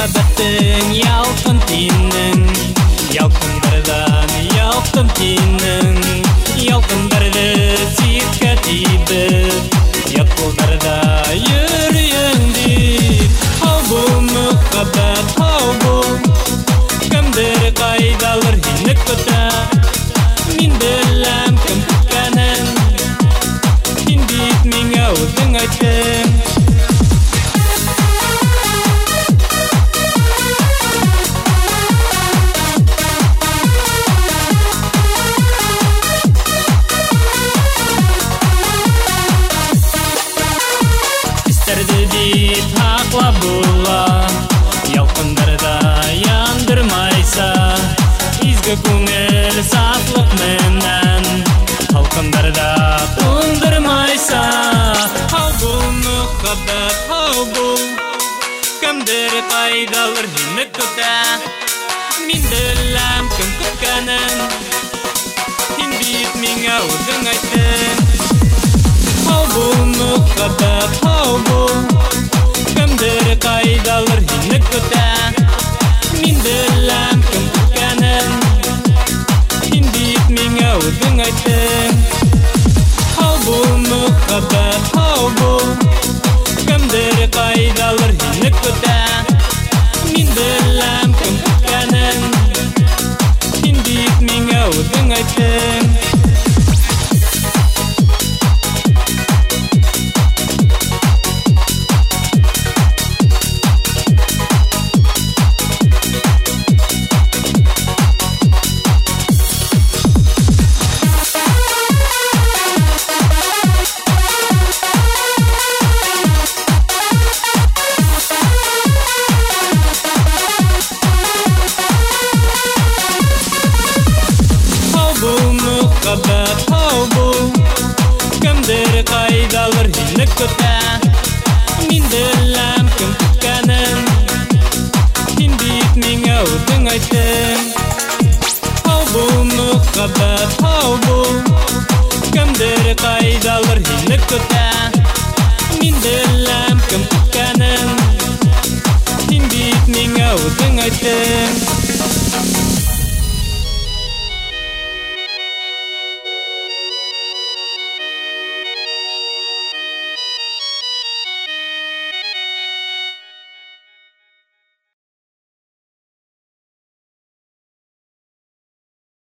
Мөхәббәттең ялкын тинең, ялкындардан ялкын тинең, ялкындарды ситкә тибеп, яткылдарда йөрөйең дип. Һау бул мөхәббәт, һау бул, кемдер кайдалыр һине көтә. Мин беләм кем көткәнен, һин бит миңа үзең әйттең. Дип хаклап була, ялкындарда яндырмайса, изге күңел сафлык менән, халкындарда тундырмайса. Һау бул мөхәббәт, һау бул, кемдер кайдалыр һине көтә. Мин беләм кем көткәнен, һин бит миңа үзең әйттең. Һау бул мөхәббәт, һау бул, кемдер кайдалыр һине көтә. Мин беләм кем көткәнен, һин бит миңа үзең әйттең. Һау бул мөхәббәт, һау бул, кемдер кайдалыр һине көтә. Мин беләм кем көткәнен, һин бит миңа үзең әйттең. Мөхәббәт, һау бул, кемдер кайдалыр һине көтә. Мин беләм кем көткәнен, һин бит миңа үзең әйттең. Һау бул мөхәббәт, һау бул, кемдер кайдалыр һине көтә. Мин беләм кем көткәнен, һин бит миңа үзең әйттең.